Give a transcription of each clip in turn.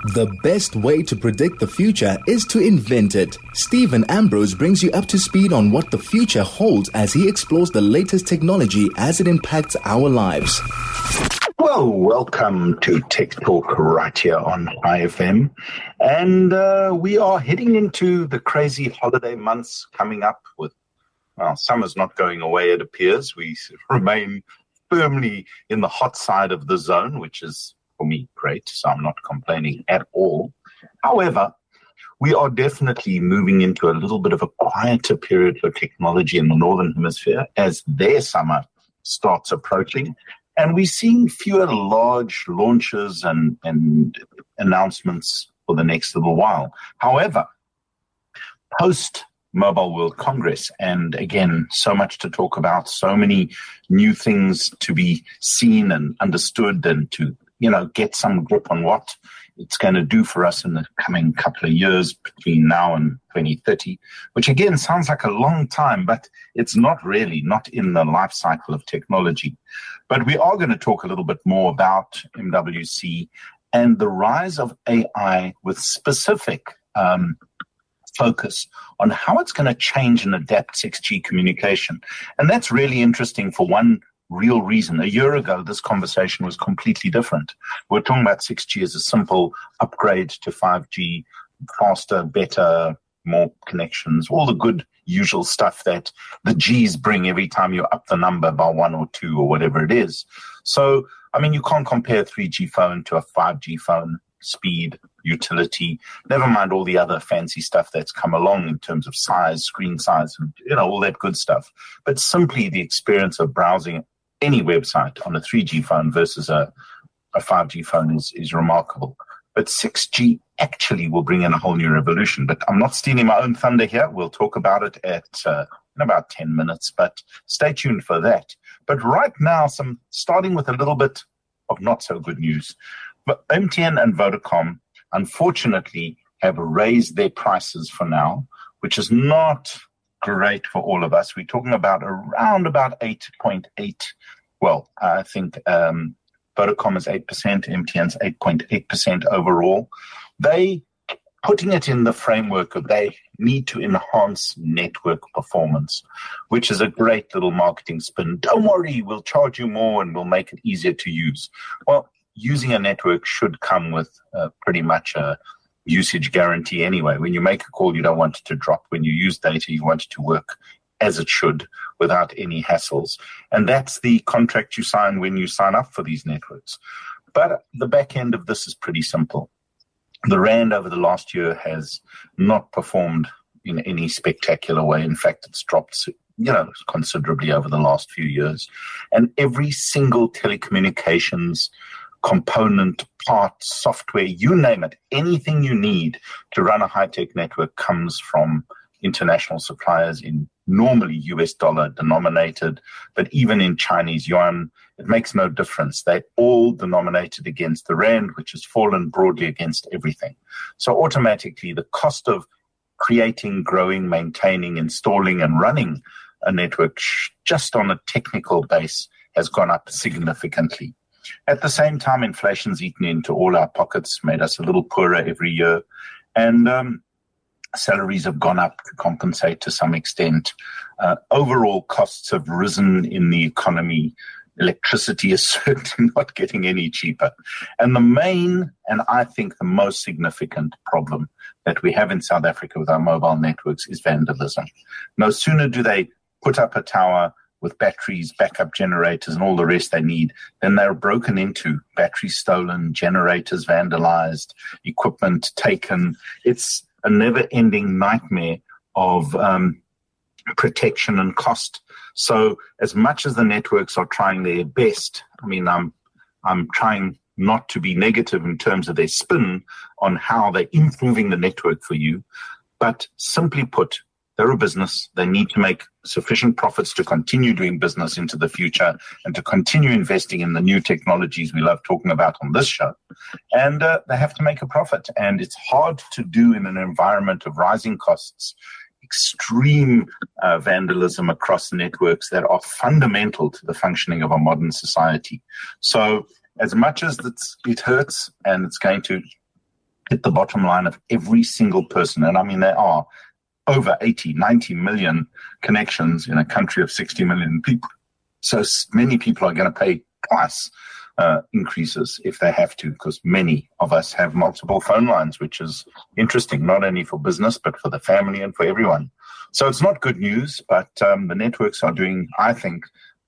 The best way to predict the future is to invent it. Stephen Ambrose brings you up to speed on what the future holds as he explores the latest technology as it impacts our lives. Well, welcome to Tech Talk right here on IFM. And we are heading into the crazy holiday months coming up with, well, summer's not going away, it appears. We remain firmly in the hot side of the zone, which is, for me, great, so I'm not complaining at all. However, we are definitely moving into a little bit of a quieter period for technology in the Northern Hemisphere as their summer starts approaching. And we're seeing fewer large launches and announcements for the next little while. However, post Mobile World Congress, and again, so much to talk about, so many new things to be seen and understood and to get some grip on what it's going to do for us in the coming couple of years between now and 2030, which again sounds like a long time, but it's not in the life cycle of technology. But we are going to talk a little bit more about MWC and the rise of AI with specific focus on how it's going to change and adapt 6G communication. And that's really interesting for one real reason. A year ago, this conversation was completely different. We're talking about 6G as a simple upgrade to 5G, faster, better, more connections, all the good usual stuff that the G's bring every time you up the number by 1 or 2 or whatever it is. So, you can't compare a 3G phone to a 5G phone. Speed, utility, never mind all the other fancy stuff that's come along in terms of size, screen size, and all that good stuff. But simply the experience of browsing any website on a 3G phone versus a 5G phone is remarkable. But 6G actually will bring in a whole new revolution. But I'm not stealing my own thunder here. We'll talk about it in about 10 minutes, but stay tuned for that. But right now, starting with a little bit of not so good news. But MTN and Vodacom, unfortunately, have raised their prices for now, which is not great for all of us. We're talking about around about 8.8. Well, I think Vodacom is 8%, MTN's 8.8% overall. They putting it in the framework of they need to enhance network performance, which is a great little marketing spin. Don't worry, we'll charge you more and we'll make it easier to use. Well, using a network should come with pretty much a usage guarantee anyway. When you make a call, you don't want it to drop. When you use data, you want it to work as it should without any hassles. And that's the contract you sign when you sign up for these networks. But the back end of this is pretty simple. The Rand over the last year has not performed in any spectacular way. In fact, it's dropped considerably over the last few years. And every single telecommunications component, part, software, you name it, anything you need to run a high-tech network comes from international suppliers in normally US dollar denominated, but even in Chinese yuan, it makes no difference. They're all denominated against the Rand, which has fallen broadly against everything. So automatically, the cost of creating, growing, maintaining, installing, and running a network just on a technical base has gone up significantly. At the same time, inflation's eaten into all our pockets, made us a little poorer every year, and salaries have gone up to compensate to some extent. Overall costs have risen in the economy. Electricity is certainly not getting any cheaper. And the main, and I think the most significant problem that we have in South Africa with our mobile networks is vandalism. No sooner do they put up a tower with batteries, backup generators, and all the rest they need, then they're broken into, batteries stolen, generators vandalized, equipment taken. It's a never-ending nightmare of protection and cost. So as much as the networks are trying their best, I'm trying not to be negative in terms of their spin on how they're improving the network for you, but simply put, they're a business. They need to make sufficient profits to continue doing business into the future and to continue investing in the new technologies we love talking about on this show. And they have to make a profit. And it's hard to do in an environment of rising costs, extreme vandalism across networks that are fundamental to the functioning of a modern society. So as much as it hurts and it's going to hit the bottom line of every single person. And I mean, there are over 80, 90 million connections in a country of 60 million people. So many people are going to pay twice increases if they have to, because many of us have multiple phone lines, which is interesting, not only for business, but for the family and for everyone. So it's not good news, but the networks are doing, I think,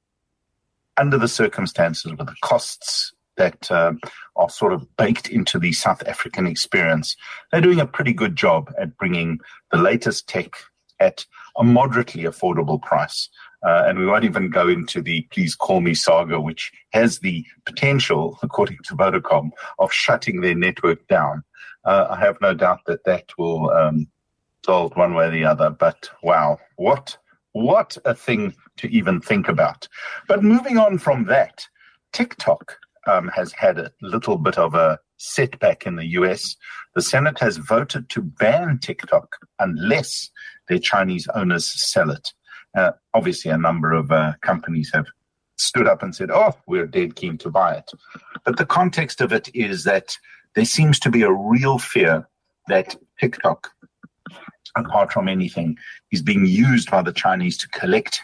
under the circumstances with the costs that are sort of baked into the South African experience, they're doing a pretty good job at bringing the latest tech at a moderately affordable price. And we won't even go into the Please Call Me saga, which has the potential, according to Vodacom, of shutting their network down. I have no doubt that that will solve one way or the other. But wow, what a thing to even think about. But moving on from that, TikTok has had a little bit of a setback in the US. The Senate has voted to ban TikTok unless their Chinese owners sell it. Obviously, a number of companies have stood up and said, we're dead keen to buy it. But the context of it is that there seems to be a real fear that TikTok, apart from anything, is being used by the Chinese to collect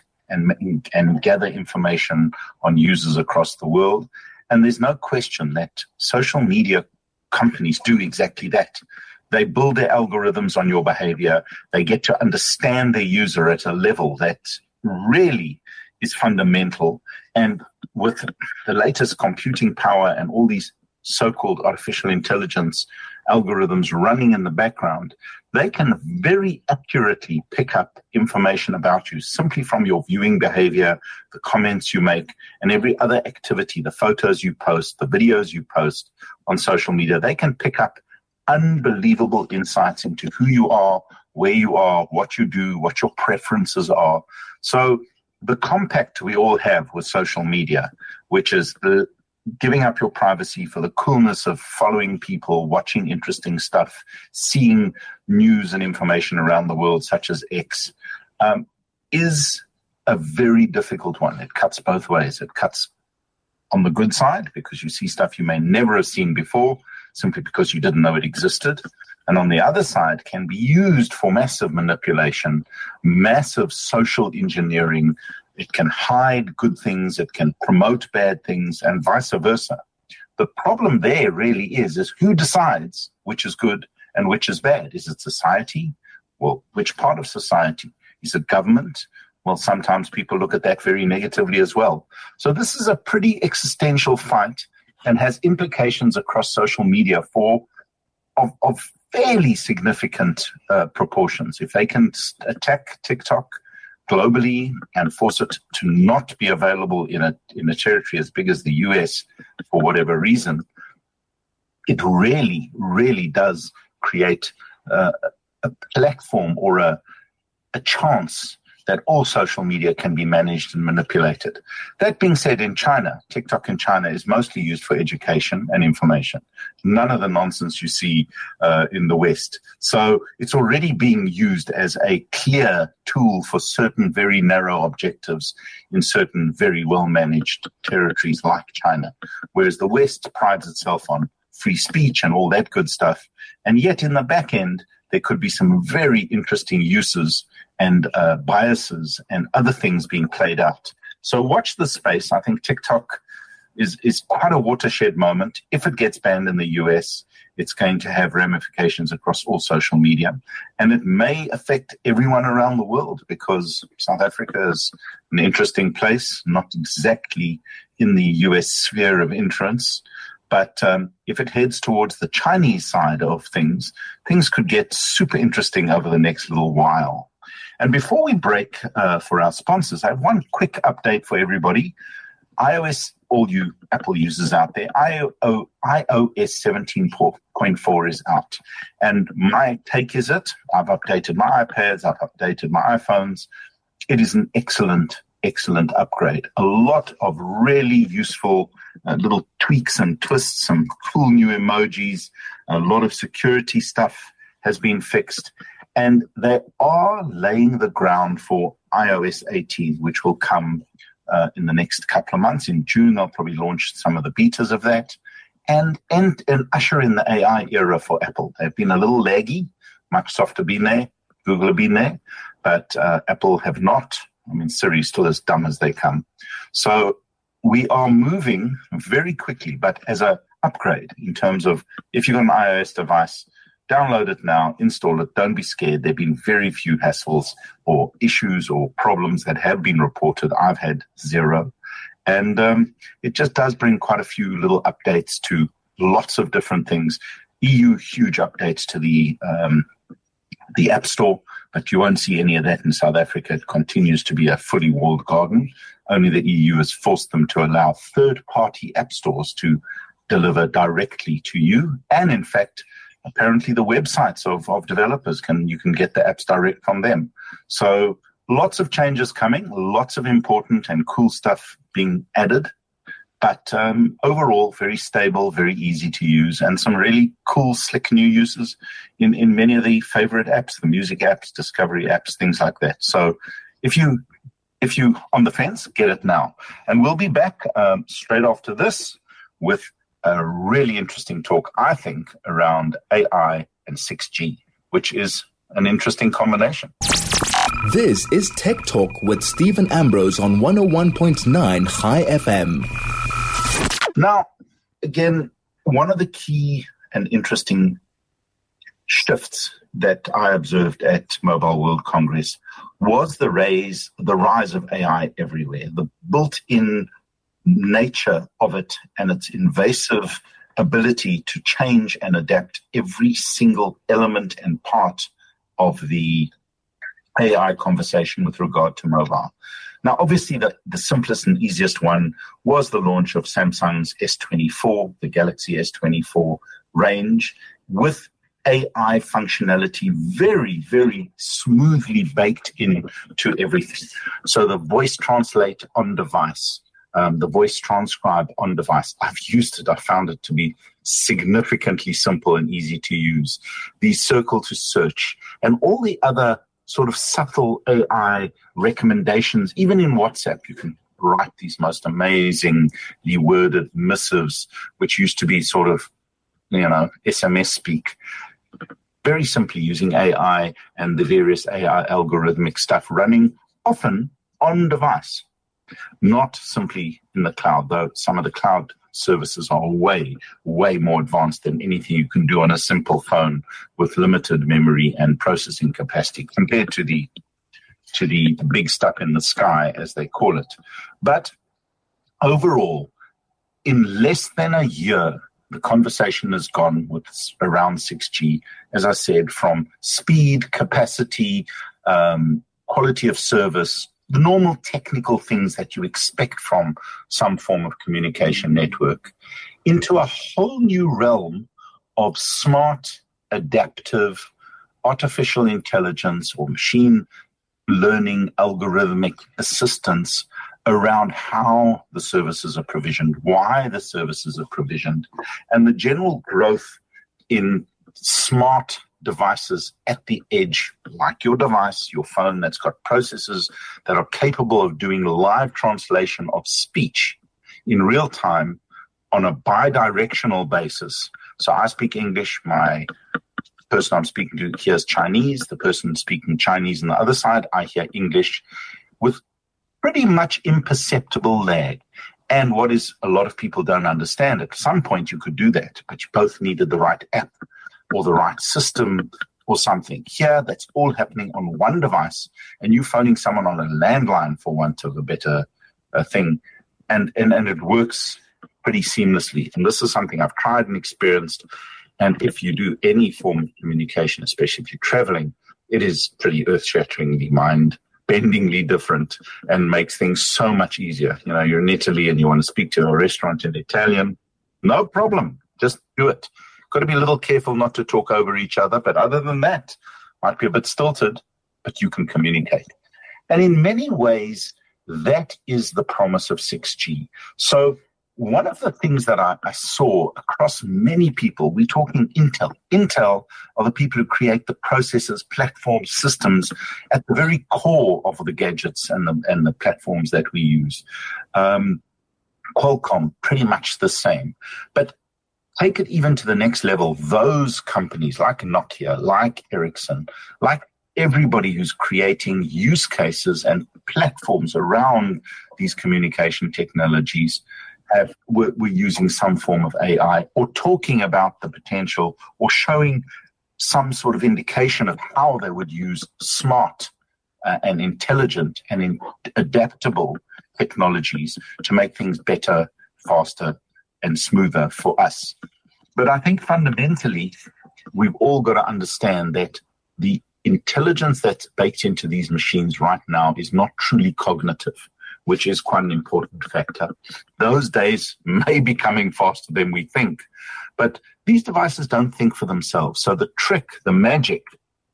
and gather information on users across the world. And there's no question that social media companies do exactly that. They build their algorithms on your behavior. They get to understand their user at a level that really is fundamental. And with the latest computing power and all these so-called artificial intelligence algorithms running in the background, they can very accurately pick up information about you simply from your viewing behavior, the comments you make, and every other activity, the photos you post, the videos you post on social media. They can pick up unbelievable insights into who you are, where you are, what you do, what your preferences are. So the compact we all have with social media, which is the giving up your privacy for the coolness of following people, watching interesting stuff, seeing news and information around the world, such as X, is a very difficult one. It cuts both ways. It cuts on the good side because you see stuff you may never have seen before, simply because you didn't know it existed. And on the other side, can be used for massive manipulation, massive social engineering. It can hide good things, it can promote bad things, and vice versa. The problem there really is who decides which is good and which is bad? Is it society? Well, which part of society? Is it government? Well, sometimes people look at that very negatively as well. So this is a pretty existential fight and has implications across social media of fairly significant proportions. If they can attack TikTok globally and force it to not be available in a territory as big as the US for whatever reason, it really, really does create a platform or a chance that all social media can be managed and manipulated. That being said, in China, TikTok in China is mostly used for education and information. None of the nonsense you see in the West. So it's already being used as a clear tool for certain very narrow objectives in certain very well-managed territories like China, whereas the West prides itself on free speech and all that good stuff. And yet in the back end, there could be some very interesting uses and biases and other things being played out. So watch this space. I think TikTok is quite a watershed moment. If it gets banned in the US, it's going to have ramifications across all social media. And it may affect everyone around the world because South Africa is an interesting place, not exactly in the US sphere of influence. But if it heads towards the Chinese side of things, things could get super interesting over the next little while. And before we break for our sponsors, I have one quick update for everybody. iOS, all you Apple users out there, iOS 17.4 is out. And my take is I've updated my iPads, I've updated my iPhones. It is an excellent upgrade. A lot of really useful little tweaks and twists, some cool new emojis, a lot of security stuff has been fixed. And they are laying the ground for iOS 18, which will come in the next couple of months. In June, they'll probably launch some of the betas of that. and usher in the AI era for Apple. They've been a little laggy. Microsoft have been there, Google have been there, but Apple have not. I mean, Siri's still as dumb as they come. So we are moving very quickly, but as an upgrade in terms of if you've got an iOS device, download it now, install it. Don't be scared. There have been very few hassles or issues or problems that have been reported. I've had zero. And it just does bring quite a few little updates to lots of different things. EU huge updates to the App Store, but you won't see any of that in South Africa. It continues to be a fully walled garden. Only the EU has forced them to allow third-party app stores to deliver directly to you. And in fact, apparently the websites of developers you can get the apps direct from them. So lots of changes coming, lots of important and cool stuff being added, but overall very stable, very easy to use, and some really cool, slick new uses in many of the favorite apps, the music apps, discovery apps, things like that. So if you on the fence, get it now. And we'll be back straight after this with a really interesting talk, I think, around AI and 6G, which is an interesting combination. This is Tech Talk with Stephen Ambrose on 101.9 High FM. Now, again, one of the key and interesting shifts that I observed at Mobile World Congress was the rise of AI everywhere, the built-in nature of it and its invasive ability to change and adapt every single element and part of the AI conversation with regard to mobile. Now, obviously, the simplest and easiest one was the launch of Samsung's S24, the Galaxy S24 range, with AI functionality very, very smoothly baked into everything. So the voice translate on device, the voice transcribe on device, I've used it. I found it to be significantly simple and easy to use. The circle to search and all the other sort of subtle AI recommendations. Even in WhatsApp, you can write these most amazingly worded missives, which used to be sort of, SMS speak. Very simply using AI and the various AI algorithmic stuff running often on device, not simply in the cloud, though some of the cloud services are way, way more advanced than anything you can do on a simple phone with limited memory and processing capacity compared to the big stuff in the sky, as they call it. But overall, in less than a year, the conversation has gone with around 6G, as I said, from speed, capacity, quality of service, the normal technical things that you expect from some form of communication network, into a whole new realm of smart, adaptive, artificial intelligence or machine learning algorithmic assistance around how the services are provisioned, why the services are provisioned, and the general growth in smart devices at the edge, like your device, your phone, that's got processors that are capable of doing live translation of speech in real time on a bidirectional basis. So I speak English, my person I'm speaking to hears Chinese, the person speaking Chinese on the other side, I hear English with pretty much imperceptible lag. And what is a lot of people don't understand, at some point you could do that, but you both needed the right app or the right system or something. Here, that's all happening on one device, and you phoning someone on a landline, for want of a better thing, and it works pretty seamlessly. And this is something I've tried and experienced, and if you do any form of communication, especially if you're traveling, it is pretty earth-shatteringly, mind-bendingly different and makes things so much easier. You're in Italy and you want to speak to a restaurant in Italian, no problem, just do it. Got to be a little careful not to talk over each other, but other than that, might be a bit stilted, but you can communicate. And in many ways, that is the promise of 6G. So one of the things that I saw across many people, we're talking Intel. Intel are the people who create the processors, platforms, systems at the very core of the gadgets and the platforms that we use. Qualcomm, pretty much the same. But take it even to the next level. Those companies like Nokia, like Ericsson, like everybody who's creating use cases and platforms around these communication technologies were using some form of AI, or talking about the potential, or showing some sort of indication of how they would use smart and intelligent and adaptable technologies to make things better, faster, and smoother for us. But I think fundamentally, we've all got to understand that the intelligence that's baked into these machines right now is not truly cognitive, which is quite an important factor. Those days may be coming faster than we think, but these devices don't think for themselves. So the trick, the magic,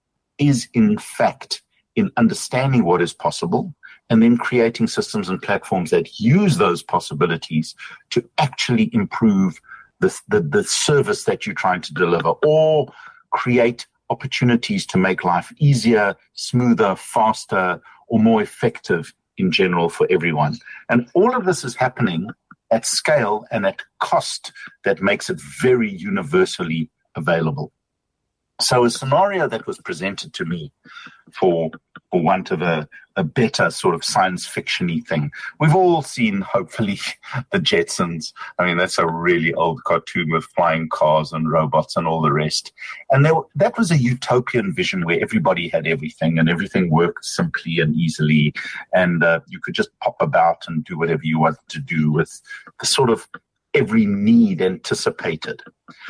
is in fact in understanding what is possible and then creating systems and platforms that use those possibilities to actually improve the service that you're trying to deliver, or create opportunities to make life easier, smoother, faster, or more effective in general for everyone. And all of this is happening at scale and at cost that makes it very universally available. So a scenario that was presented to me, for want of a better sort of science fiction-y thing. We've all seen, hopefully, the Jetsons. I mean, that's a really old cartoon with flying cars and robots and all the rest. And that was a utopian vision where everybody had everything and everything worked simply and easily. And you could just pop about and do whatever you wanted to do with the sort of every need anticipated.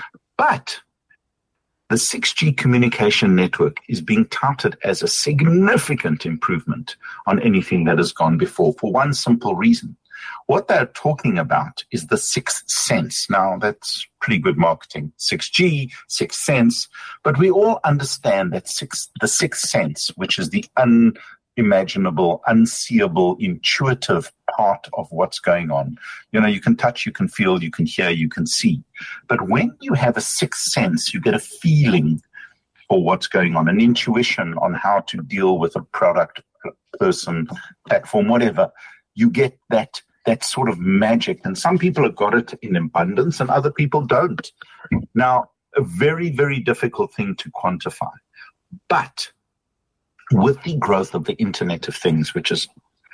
But the 6G communication network is being touted as a significant improvement on anything that has gone before, for one simple reason. What they're talking about is the sixth sense. Now, that's pretty good marketing. 6G, sixth sense. But we all understand that the sixth sense, which is the unimaginable, unseeable, intuitive part of what's going on. You know, you can touch, you can feel, you can hear, you can see. But when you have a sixth sense, you get a feeling for what's going on, an intuition on how to deal with a product, person, platform, whatever. You get that sort of magic. And some people have got it in abundance and other people don't. Now, a very, very difficult thing to quantify. But with the growth of the Internet of Things, which is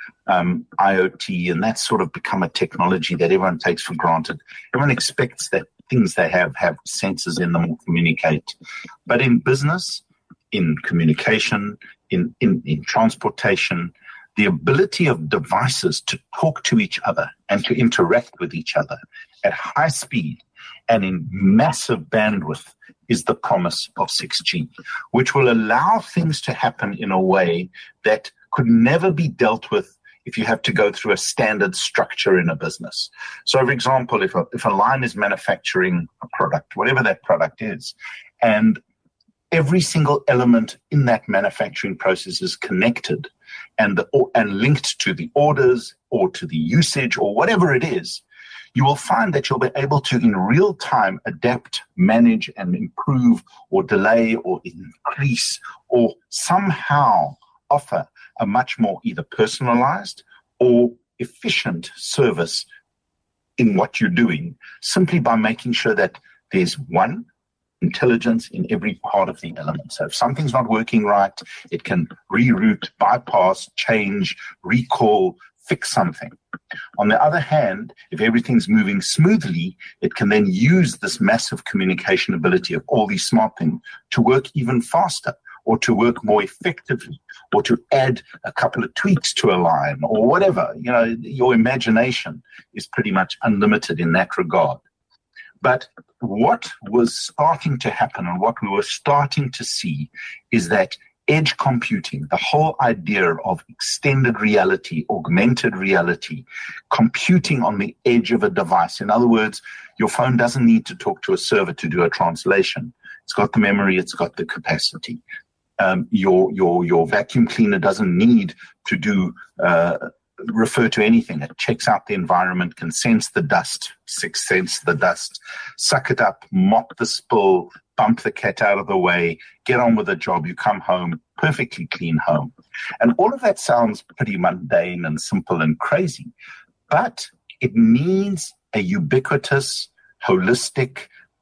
IoT, and that's sort of become a technology that everyone takes for granted. Everyone expects that things they have sensors in them or communicate. But in business, in communication, in transportation, the ability of devices to talk to each other and to interact with each other at high speed and in massive bandwidth is the promise of 6G, which will allow things to happen in a way that could never be dealt with if you have to go through a standard structure in a business. So, for example, if a line is manufacturing a product, whatever that product is, and every single element in that manufacturing process is connected and linked to the orders or to the usage or whatever it is, you will find that you'll be able to, in real time, adapt, manage, and improve or delay or increase or somehow offer a much more either personalized or efficient service in what you're doing, simply by making sure that there's one, intelligence in every part of the element. So if something's not working right, it can reroute, bypass, change, recall, fix something. On the other hand, if everything's moving smoothly, it can then use this massive communication ability of all these smart things to work even faster, or to work more effectively, or to add a couple of tweaks to a line, or whatever. You know, your imagination is pretty much unlimited in that regard. But what was starting to happen and what we were starting to see is that edge computing, the whole idea of extended reality, augmented reality, computing on the edge of a device. In other words, your phone doesn't need to talk to a server to do a translation. It's got the memory, it's got the capacity. Your vacuum cleaner doesn't need to do refer to anything. It checks out the environment, can sense the dust, sixth sense the dust, suck it up, mop the spill, bump the cat out of the way, get on with the job. You come home, perfectly clean home. And all of that sounds pretty mundane and simple and crazy, but it needs a ubiquitous, holistic,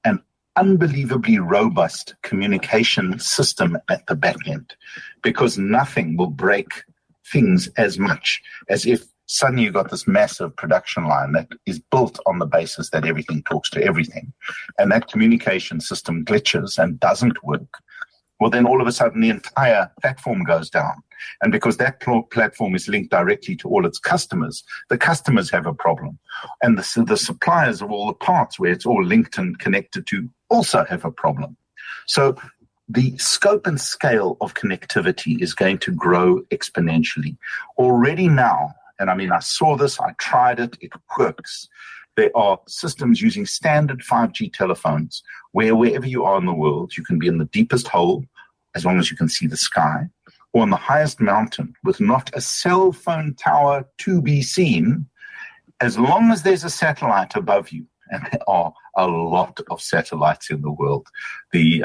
unbelievably robust communication system at the back end, because nothing will break things as much as if suddenly you've got this massive production line that is built on the basis that everything talks to everything, and that communication system glitches and doesn't work. Well, then all of a sudden the entire platform goes down. And because that platform is linked directly to all its customers, the customers have a problem. And the suppliers of all the parts where it's all linked and connected to also have a problem. So the scope and scale of connectivity is going to grow exponentially. Already now, and I mean, I saw this, I tried it, it works. There are systems using standard 5G telephones where wherever you are in the world, you can be in the deepest hole as long as you can see the sky, or on the highest mountain with not a cell phone tower to be seen, as long as there's a satellite above you. And there are a lot of satellites in the world. The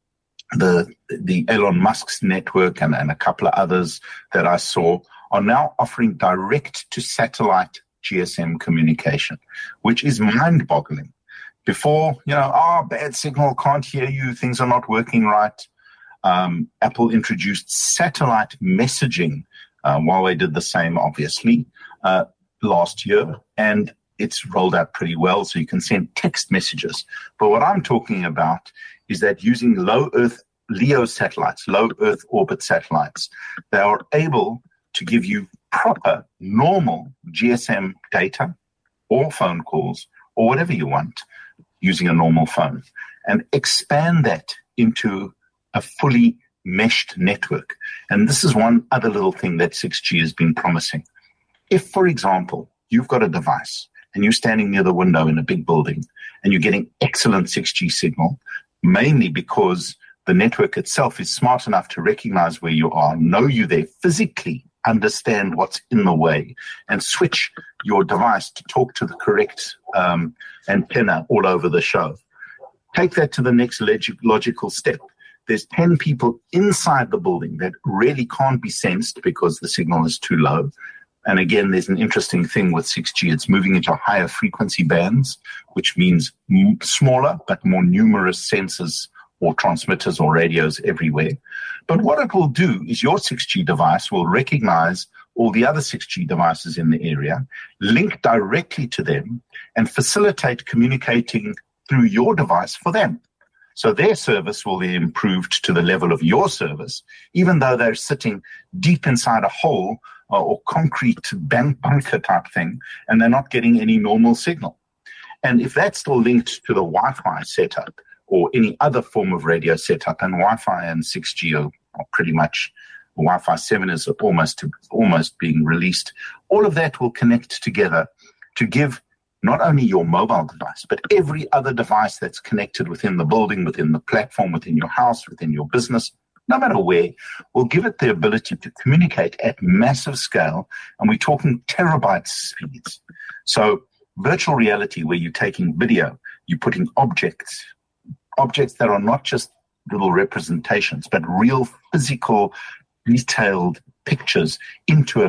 Elon Musk's network and a couple of others that I saw are now offering direct to satellite GSM communication, which is mind-boggling. Before, bad signal, can't hear you, things are not working right. Apple introduced satellite messaging while they did the same, obviously, last year, and it's rolled out pretty well, so you can send text messages. But what I'm talking about is that using low Earth LEO satellites, low Earth orbit satellites, they are able to give you proper, normal GSM data or phone calls or whatever you want using a normal phone, and expand that into a fully meshed network. And this is one other little thing that 6G has been promising. If, for example, you've got a device and you're standing near the window in a big building and you're getting excellent 6G signal, mainly because the network itself is smart enough to recognize where you are, know you there physically, understand what's in the way, and switch your device to talk to the correct antenna all over the show. Take that to the next logical step. There's 10 people inside the building that really can't be sensed because the signal is too low. And again, there's an interesting thing with 6G. It's moving into higher frequency bands, which means smaller but more numerous sensors or transmitters or radios everywhere. But what it will do is your 6G device will recognize all the other 6G devices in the area, link directly to them, and facilitate communicating through your device for them. So their service will be improved to the level of your service, even though they're sitting deep inside a hole or concrete bunker type thing, and they're not getting any normal signal. And if that's still linked to the Wi-Fi setup or any other form of radio setup, and Wi-Fi and 6G are pretty much, Wi-Fi 7 is almost being released, all of that will connect together to give not only your mobile device, but every other device that's connected within the building, within the platform, within your house, within your business, no matter where, will give it the ability to communicate at massive scale. And we're talking terabyte speeds. So virtual reality, where you're taking video, you're putting objects that are not just little representations, but real physical, detailed pictures into a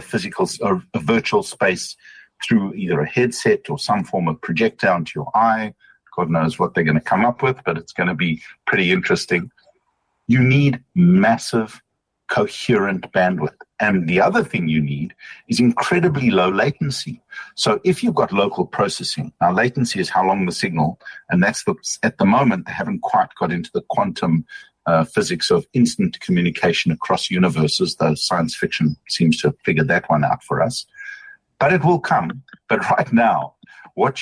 virtual space through either a headset or some form of projector onto your eye. God knows what they're going to come up with, but it's going to be pretty interesting. You need massive, coherent bandwidth. And the other thing you need is incredibly low latency. So if you've got local processing, now latency is how long the signal, and at the moment, they haven't quite got into the quantum physics of instant communication across universes, though science fiction seems to have figured that one out for us. But it will come. But right now, what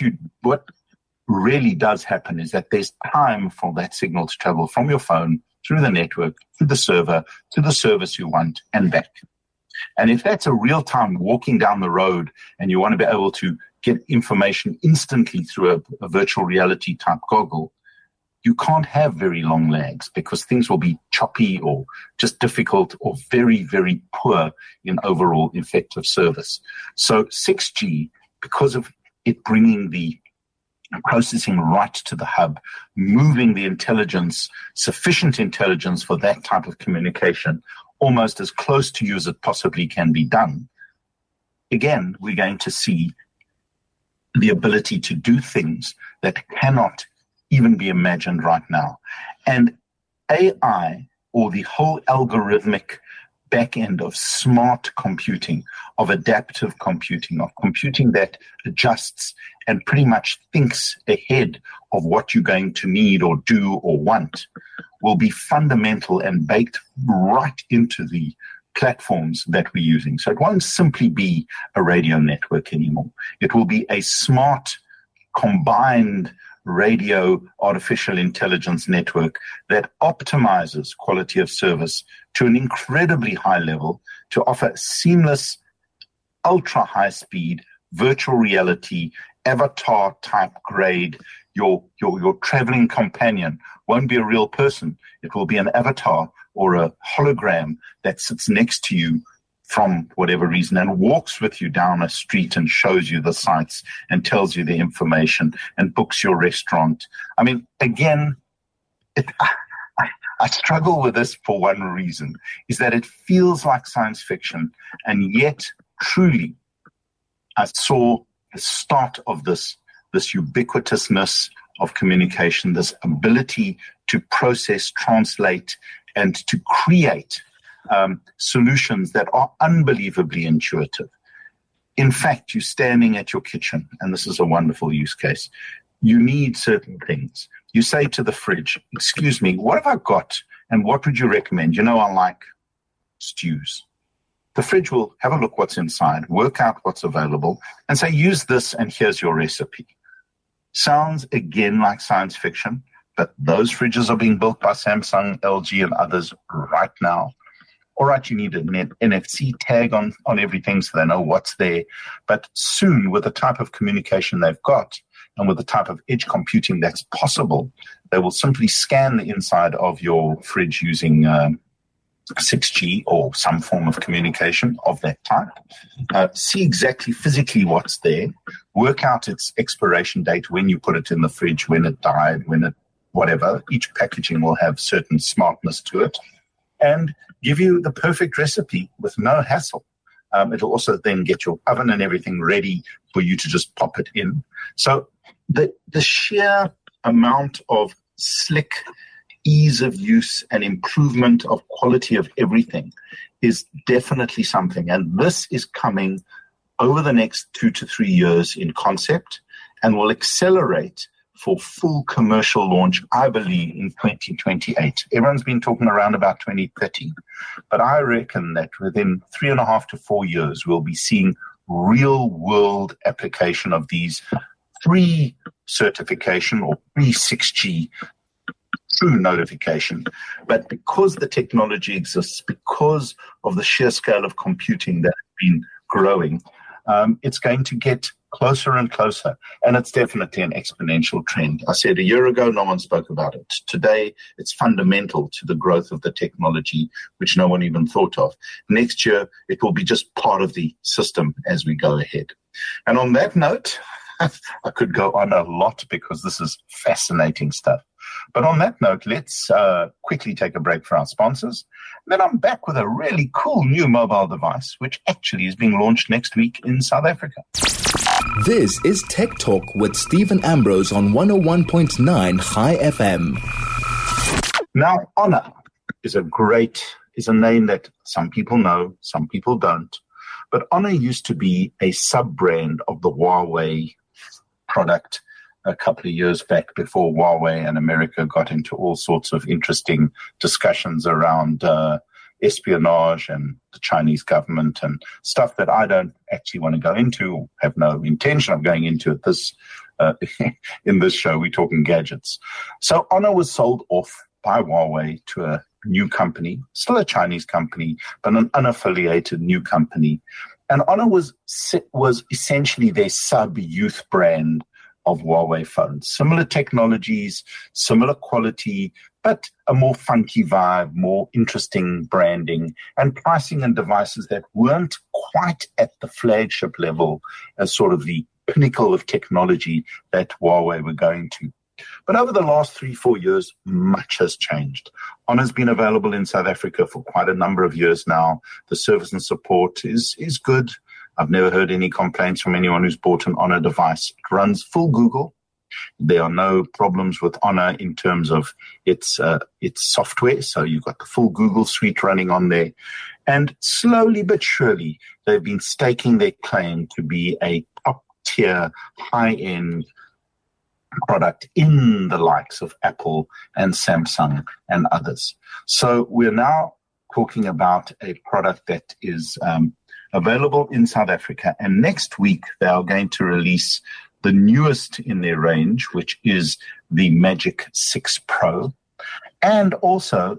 really does happen is that there's time for that signal to travel from your phone through the network, through the server, to the service you want, and back. And if that's a real-time walking down the road and you want to be able to get information instantly through a virtual reality type goggle, you can't have very long lags because things will be choppy or just difficult or very, very poor in overall effective service. So 6G, because of it bringing the processing right to the hub, moving the intelligence, sufficient intelligence for that type of communication, almost as close to you as it possibly can be done. Again, we're going to see the ability to do things that cannot even be imagined right now. And AI, or the whole algorithmic back end of smart computing, of adaptive computing, of computing that adjusts and pretty much thinks ahead of what you're going to need or do or want, will be fundamental and baked right into the platforms that we're using. So it won't simply be a radio network anymore. It will be a smart, combined radio artificial intelligence network that optimizes quality of service to an incredibly high level to offer seamless, ultra high speed, virtual reality, avatar type grade. Your traveling companion won't be a real person. It will be an avatar or a hologram that sits next to you from whatever reason and walks with you down a street and shows you the sights and tells you the information and books your restaurant. I mean, again, I struggle with this for one reason, is that it feels like science fiction, and yet truly I saw the start of this ubiquitousness of communication, this ability to process, translate, and to create solutions that are unbelievably intuitive. In fact, you're standing at your kitchen, and this is a wonderful use case. You need certain things. You say to the fridge, "Excuse me, what have I got, and what would you recommend? You know, I like stews." The fridge will have a look what's inside, work out what's available, and say, "Use this, and here's your recipe." Sounds, again, like science fiction, but those fridges are being built by Samsung, LG, and others right now. All right, you need an NFC tag on everything so they know what's there. But soon, with the type of communication they've got and with the type of edge computing that's possible, they will simply scan the inside of your fridge using 6G or some form of communication of that type, see exactly physically what's there, work out its expiration date, when you put it in the fridge, when it died, when it whatever. Each packaging will have certain smartness to it, and give you the perfect recipe with no hassle. It'll also then get your oven and everything ready for you to just pop it in. So the sheer amount of slick ease of use and improvement of quality of everything is definitely something. And this is coming over the next 2 to 3 years in concept and will accelerate for full commercial launch, I believe, in 2028. Everyone's been talking around about 2030, but I reckon that within 3.5 to 4 years, we'll be seeing real-world application of these pre-certification or pre-6G true notification. But because the technology exists, because of the sheer scale of computing that has been growing, it's going to get closer and closer, and it's definitely an exponential trend. I said a year ago, no one spoke about it. Today, it's fundamental to the growth of the technology, which no one even thought of. Next year, it will be just part of the system as we go ahead. And on that note, I could go on a lot because this is fascinating stuff. But on that note, let's quickly take a break for our sponsors. Then I'm back with a really cool new mobile device, which actually is being launched next week in South Africa. This is Tech Talk with Stephen Ambrose on 101.9 High FM. Now, Honor is a name that some people know, some people don't. But Honor used to be a sub-brand of the Huawei product a couple of years back, before Huawei and America got into all sorts of interesting discussions around espionage and the Chinese government and stuff that I don't actually want to go into, or have no intention of going into at this in this show. We're talking gadgets. So Honor was sold off by Huawei to a new company, still a Chinese company, but an unaffiliated new company. And Honor was essentially their sub-youth brand of Huawei phones. Similar technologies, similar quality, but a more funky vibe, more interesting branding, and pricing and devices that weren't quite at the flagship level as sort of the pinnacle of technology that Huawei were going to. But over the last 3-4 years, much has changed. Honor's been available in South Africa for quite a number of years now. The service and support is good. I've never heard any complaints from anyone who's bought an Honor device. It runs full Google, There are no problems with Honor in terms of its software. So you've got the full Google suite running on there. And slowly but surely, they've been staking their claim to be a top-tier, high-end product in the likes of Apple and Samsung and others. So we're now talking about a product that is available in South Africa. And next week, they are going to release the newest in their range, which is the Magic 6 Pro. And also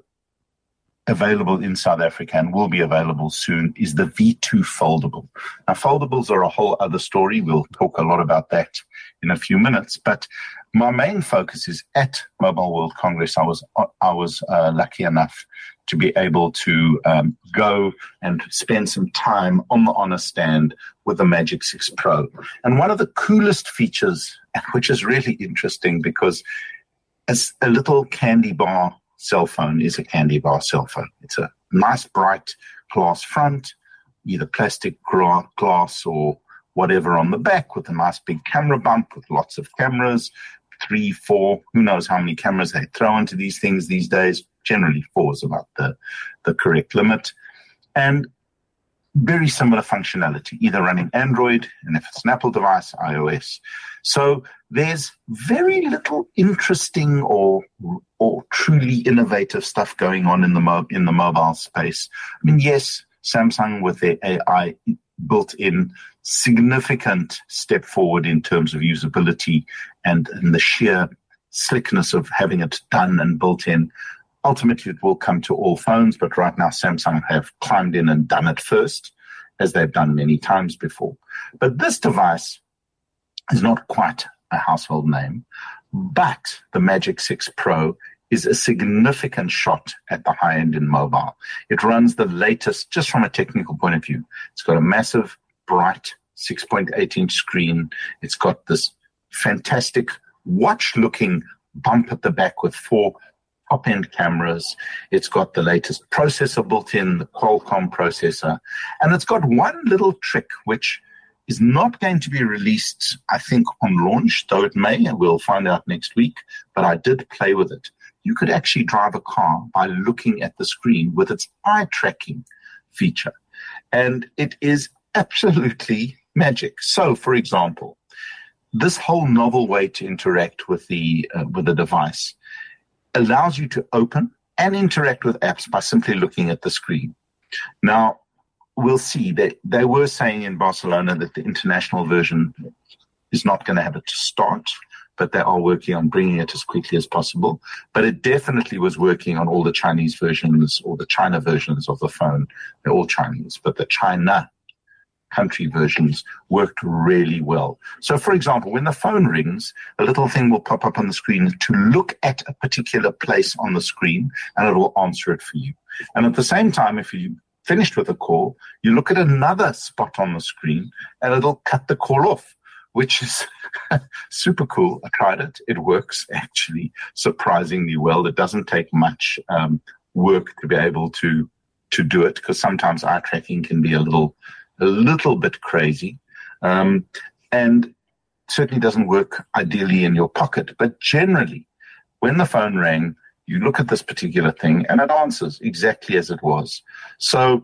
available in South Africa and will be available soon is the V2 Foldable. Now, foldables are a whole other story. We'll talk a lot about that in a few minutes. But my main focus is at Mobile World Congress. I was lucky enough to be able to go and spend some time on the Honor stand with the Magic 6 Pro. And one of the coolest features, which is really interesting because as a little candy bar cell phone is a candy bar cell phone. It's a nice bright glass front, either plastic glass or whatever on the back with a nice big camera bump with lots of cameras, 3, 4, who knows how many cameras they throw into these things these days. Generally 4 is about the correct limit. And very similar functionality, either running Android, and if it's an Apple device, iOS. So there's very little interesting or truly innovative stuff going on in the mobile space. I mean, yes, Samsung with their AI built in significant step forward in terms of usability and the sheer slickness of having it done and built in. Ultimately, it will come to all phones, but right now Samsung have climbed in and done it first, as they've done many times before. But this device is not quite a household name, but the Magic 6 Pro is a significant shot at the high end in mobile. It runs the latest, just from a technical point of view. It's got a massive, bright 6.8-inch screen. It's got this fantastic watch-looking bump at the back with 4 top-end cameras. It's got the latest processor built in, the Qualcomm processor. And it's got one little trick, which is not going to be released, I think, on launch, though it may, and we'll find out next week. But I did play with it. You could actually drive a car by looking at the screen with its eye tracking feature. And it is absolutely magic. So, for example, this whole novel way to interact with the device allows you to open and interact with apps by simply looking at the screen. Now, we'll see that they were saying in Barcelona that the international version is not going to have it to start, but they are working on bringing it as quickly as possible. But it definitely was working on all the Chinese versions or the China versions of the phone. They're all Chinese, but the China country versions worked really well. So, for example, when the phone rings, a little thing will pop up on the screen to look at a particular place on the screen, and it will answer it for you. And at the same time, if you finished with a call, you look at another spot on the screen, and it'll cut the call off, which is super cool. I tried it. It works actually surprisingly well. It doesn't take much work to be able to do it, because sometimes eye tracking can be a little bit crazy, and certainly doesn't work ideally in your pocket. But generally, when the phone rang, you look at this particular thing and it answers exactly as it was. So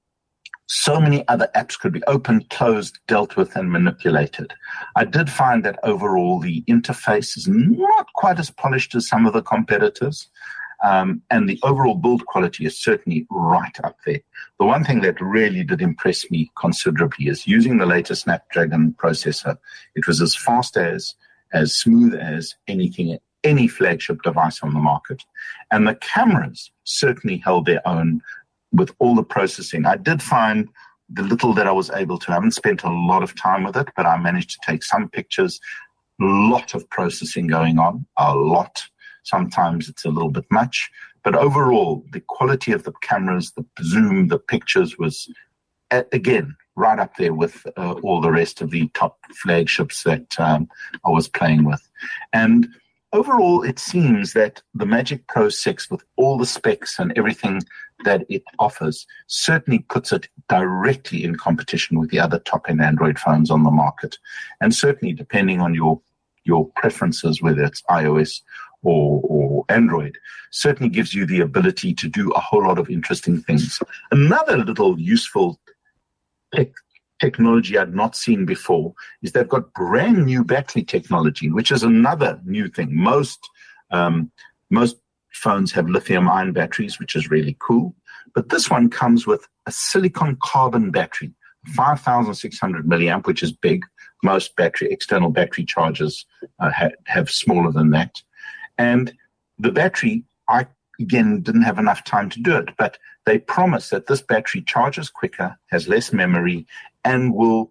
many other apps could be opened, closed, dealt with, and manipulated. I did find that overall the interface is not quite as polished as some of the competitors. And the overall build quality is certainly right up there. The one thing that really did impress me considerably is using the latest Snapdragon processor. It was as fast as smooth as any flagship device on the market. And the cameras certainly held their own with all the processing. I did find the little that I was able to, I haven't spent a lot of time with it, but I managed to take some pictures. A lot of processing going on, a lot. Sometimes it's a little bit much, but overall, the quality of the cameras, the zoom, the pictures was, again, right up there with all the rest of the top flagships that I was playing with. And overall, it seems that the Magic Pro 6, with all the specs and everything that it offers, certainly puts it directly in competition with the other top-end Android phones on the market. And certainly, depending on your your preferences, whether it's iOS or Android, certainly gives you the ability to do a whole lot of interesting things. Another little useful technology I'd not seen before is they've got brand new battery technology, which is another new thing. Most phones have lithium-ion batteries, which is really cool. But this one comes with a silicon carbon battery, 5,600 milliamp, which is big. Most external battery chargers have smaller than that. And the battery, I, again, didn't have enough time to do it, but they promise that this battery charges quicker, has less memory, and will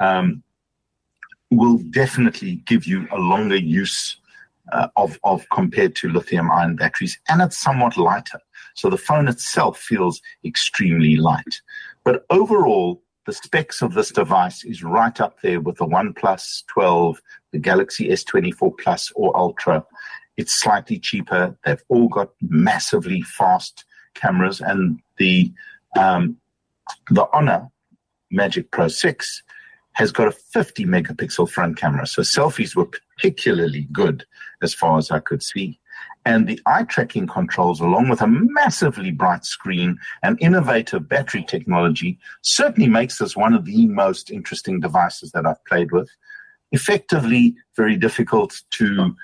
definitely give you a longer use of compared to lithium-ion batteries, and it's somewhat lighter. So the phone itself feels extremely light. But overall, the specs of this device is right up there with the OnePlus 12, the Galaxy S24 Plus or Ultra. It's slightly cheaper. They've all got massively fast cameras, and the Honor Magic Pro 6 has got a 50 megapixel front camera. So selfies were particularly good as far as I could see. And the eye tracking controls, along with a massively bright screen and innovative battery technology, certainly makes this one of the most interesting devices that I've played with. Effectively, very difficult to,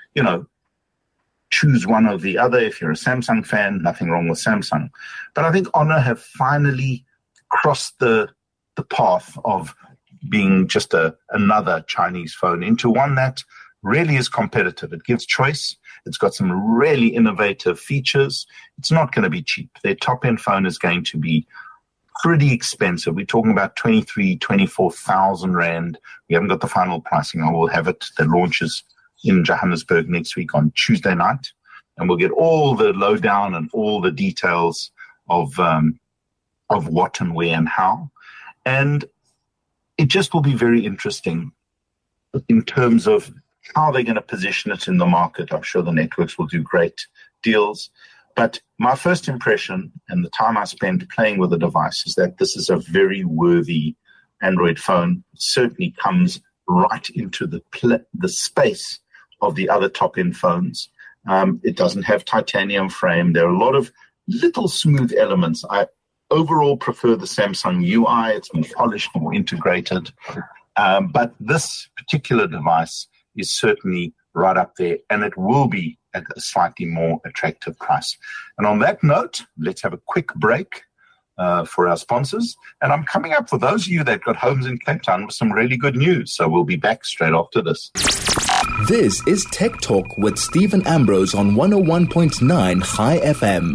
choose one or the other. If you're a Samsung fan, nothing wrong with Samsung. But I think Honor have finally crossed the path of being just another Chinese phone into one that really is competitive. It gives choice. It's got some really innovative features. It's not going to be cheap. Their top-end phone is going to be pretty expensive. We're talking about 23,000, 24,000 Rand. We haven't got the final pricing. I will have it. The launches in Johannesburg next week on Tuesday night. And we'll get all the lowdown and all the details of what and where and how. And it just will be very interesting in terms of how they're going to position it in the market. I'm sure the networks will do great deals. But my first impression and the time I spent playing with the device is that this is a very worthy Android phone. It certainly comes right into the space of the other top-end phones. It doesn't have titanium frame. There are a lot of little smooth elements. I overall prefer the Samsung UI. It's more polished, more integrated. But this particular device is certainly right up there, and it will be at a slightly more attractive price. And on that note, let's have a quick break for our sponsors. And I'm coming up for those of you that got homes in Cape Town with some really good news. So we'll be back straight after this. This is Tech Talk with Stephen Ambrose on 101.9 High FM.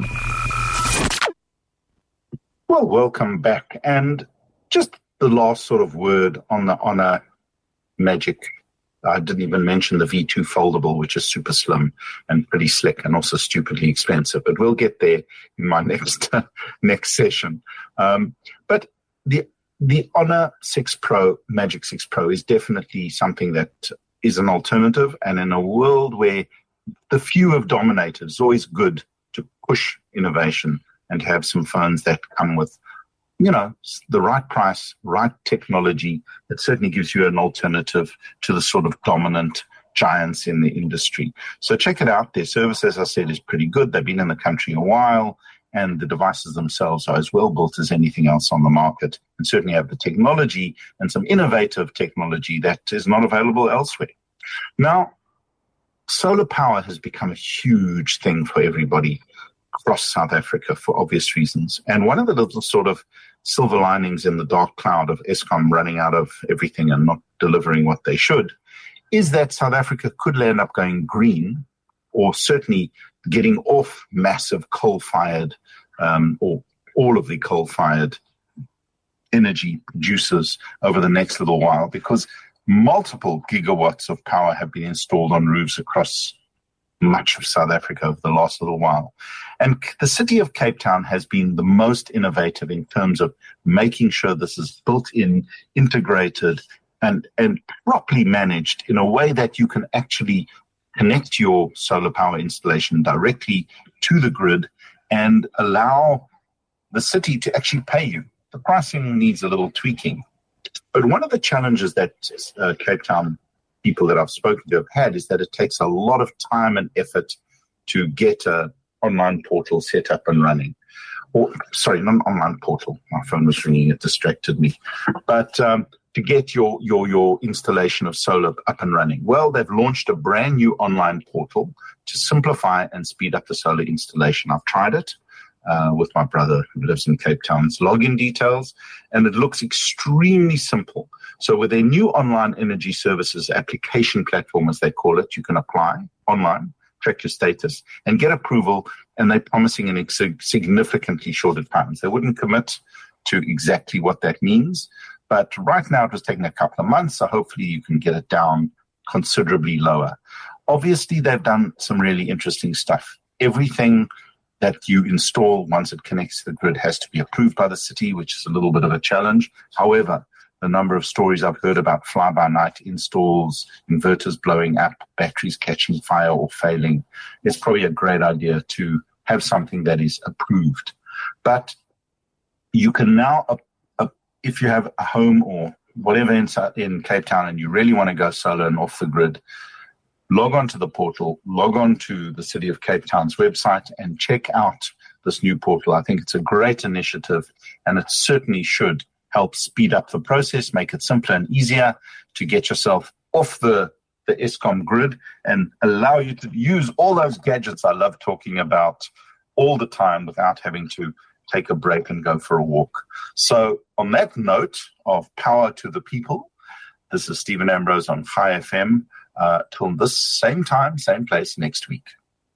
Well, welcome back. And just the last sort of word on the Honor Magic. I didn't even mention the V2 foldable, which is super slim and pretty slick and also stupidly expensive. But we'll get there in my next session. But the Honor 6 Pro, Magic 6 Pro, is definitely something that is an alternative. And in a world where the few have dominated, it's always good to push innovation and have some phones that come with, the right price, right technology. That certainly gives you an alternative to the sort of dominant giants in the industry. So check it out. Their service, as I said, is pretty good. They've been in the country a while, and the devices themselves are as well built as anything else on the market, and certainly have the technology and some innovative technology that is not available elsewhere. Now, solar power has become a huge thing for everybody across South Africa for obvious reasons. And one of the little sort of silver linings in the dark cloud of Eskom running out of everything and not delivering what they should is that South Africa could end up going green, or certainly getting off massive coal-fired or all of the coal-fired energy producers over the next little while, because multiple gigawatts of power have been installed on roofs across much of South Africa over the last little while. And the city of Cape Town has been the most innovative in terms of making sure this is built in, integrated, and properly managed in a way that you can actually connect your solar power installation directly to the grid and allow the city to actually pay you. The pricing needs a little tweaking. But one of the challenges that Cape Town people that I've spoken to have had is that it takes a lot of time and effort to get an online portal set up and running. Or, sorry, not an online portal. My phone was ringing, it distracted me. But to get your installation of solar up and running. Well, they've launched a brand new online portal to simplify and speed up the solar installation. I've tried it with my brother who lives in Cape Town's login details, and it looks extremely simple. So with their new online energy services application platform, as they call it, you can apply online, track your status, and get approval, and they're promising in significantly shorter times. They wouldn't commit to exactly what that means, but right now it was taking a couple of months, so hopefully you can get it down considerably lower. Obviously, they've done some really interesting stuff. Everything that you install once it connects to the grid has to be approved by the city, which is a little bit of a challenge. However, the number of stories I've heard about fly-by-night installs, inverters blowing up, batteries catching fire or failing, it's probably a great idea to have something that is approved. But you can now, if you have a home or whatever in Cape Town and you really want to go solar and off the grid, log on to the portal, log on to the City of Cape Town's website and check out this new portal. I think it's a great initiative, and it certainly should help speed up the process, make it simpler and easier to get yourself off the Eskom grid and allow you to use all those gadgets I love talking about all the time without having to take a break and go for a walk. So on that note of power to the people, this is Stephen Ambrose on High FM. Till this same time, same place next week.